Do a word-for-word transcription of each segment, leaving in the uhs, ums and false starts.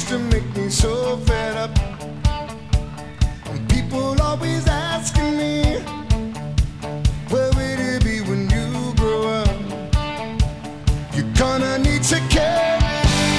used to make me so fed up. And people always asking me, where will you be when you grow up? You're gonna need to carry,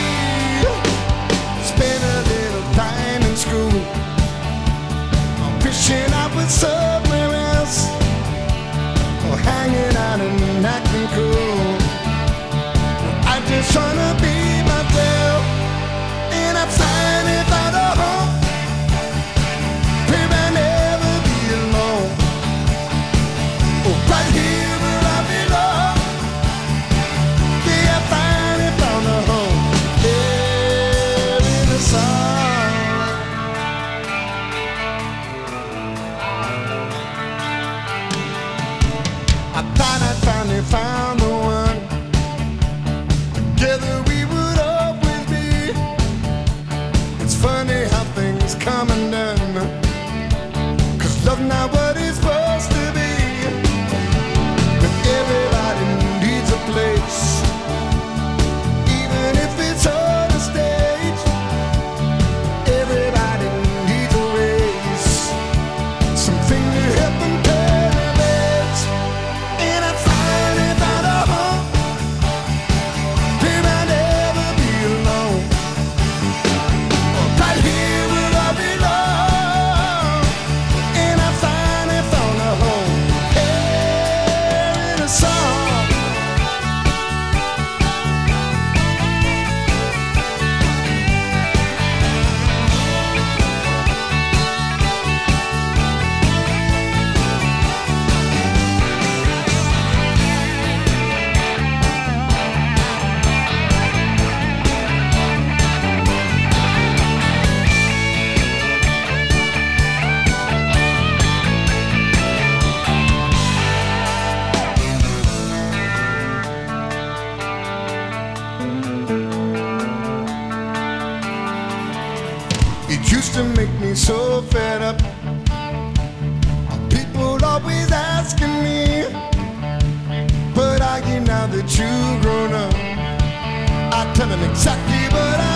spend a little time in school. I'm wishing I was somewhere else, or hanging out and acting cool. I just wanna be myself, and I'm finally found a home where I'll never be alone. Oh, right here where I belong. Yeah, I finally found a home there in the sun. I thought I finally found the one. Together we would always be. It's funny how things come and done, 'cause love's not what it's supposed to be. But everybody needs a place, even if it's on the stage. Everybody needs a race, something to help them turn their legs. And I finally found a home where I'll never be alone. Right here where I belong. And I finally found a home here in a song. It used to make me so fed up. People always asking me, but are you now that you've grown up? I tell them exactly what I